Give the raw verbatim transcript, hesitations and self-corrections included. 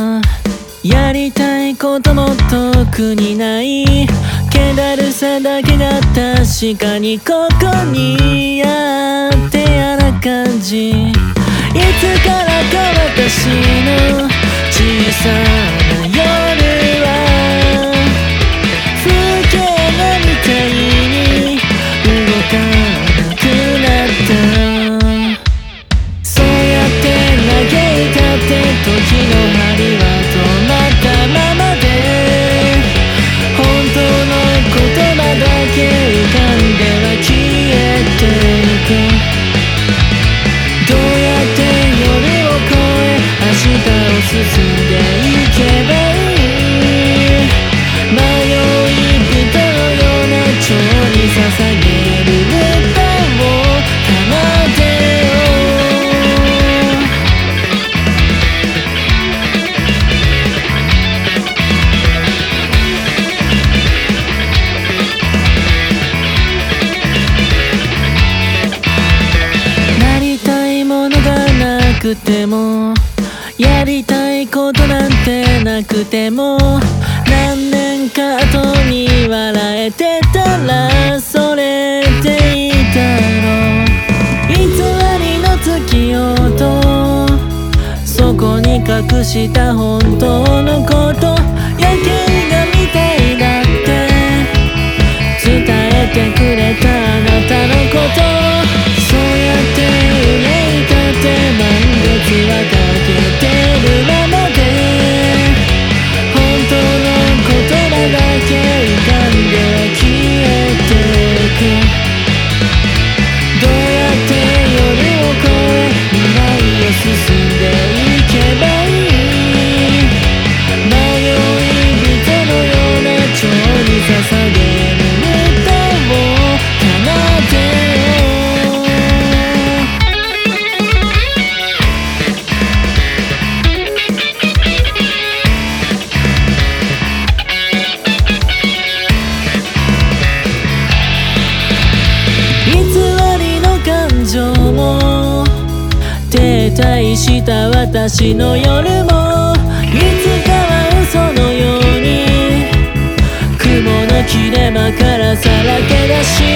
はやりたいことも特にない。気だるさだけが確かにここにあって嫌な感じ。いつからか私の小さな夜は風景画みたいに動かなくなった。そうやって嘆いたって時の針は止まったままで、本当の言葉だけ浮かんでは消えてゆく。どうやって夜を越え明日を進んでいけばいい。迷い人のような蝶に捧げる歌を奏でよう。なりたいものがなくても、やりたいことなんてなくても、何年か後に笑えてたらそれでいいだろう。偽りの月夜とそこに隠した本当のこと、夜景がみたいだって伝えてくれたあなたのこと。そうやって憂いたって満月はかけてるままで、本当の言葉だけ浮かんでは消えてゆく。どうやって夜を越え未来へ進んでいけばいい。迷い人のような蝶に捧げる歌を奏でよう。停滞した私の夜もいつかは嘘のように雲の切れ間からさらけ出し